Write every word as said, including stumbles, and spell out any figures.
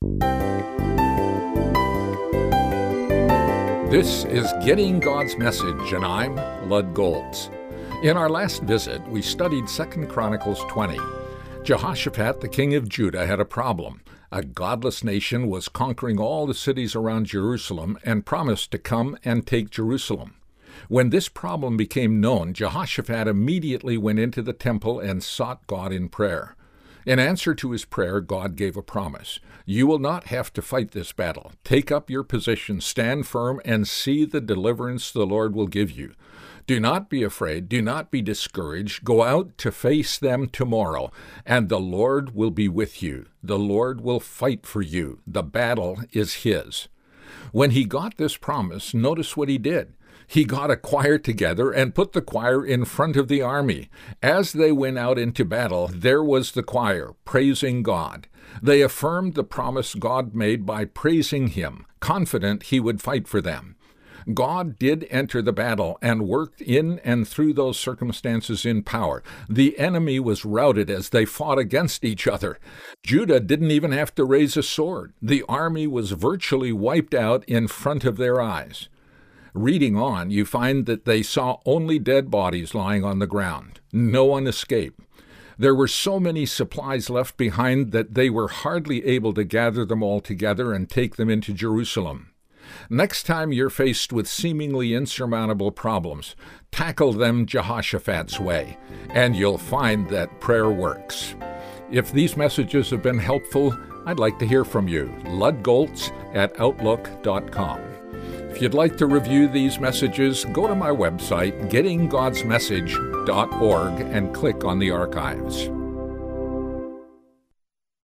This is Getting God's Message, and I'm Lud Goltz. In our last visit, we studied Second Chronicles twenty. Jehoshaphat, the king of Judah, had a problem. A godless nation was conquering all the cities around Jerusalem and promised to come and take Jerusalem. When this problem became known, Jehoshaphat immediately went into the temple and sought God in prayer. In answer to his prayer, God gave a promise. You will not have to fight this battle. Take up your position, stand firm, and see the deliverance the Lord will give you. Do not be afraid. Do not be discouraged. Go out to face them tomorrow, and the Lord will be with you. The Lord will fight for you. The battle is his. When he got this promise, notice what he did. He got a choir together and put the choir in front of the army. As they went out into battle, there was the choir, praising God. They affirmed the promise God made by praising him, confident he would fight for them. God did enter the battle and worked in and through those circumstances in power. The enemy was routed as they fought against each other. Judah didn't even have to raise a sword. The army was virtually wiped out in front of their eyes. Reading on, you find that they saw only dead bodies lying on the ground. No one escaped. There were so many supplies left behind that they were hardly able to gather them all together and take them into Jerusalem. Next time you're faced with seemingly insurmountable problems, tackle them Jehoshaphat's way, and you'll find that prayer works. If these messages have been helpful, I'd like to hear from you. ludgoltz at outlook dot com. If you'd like to review these messages, go to my website, getting gods message dot org, and click on the archives.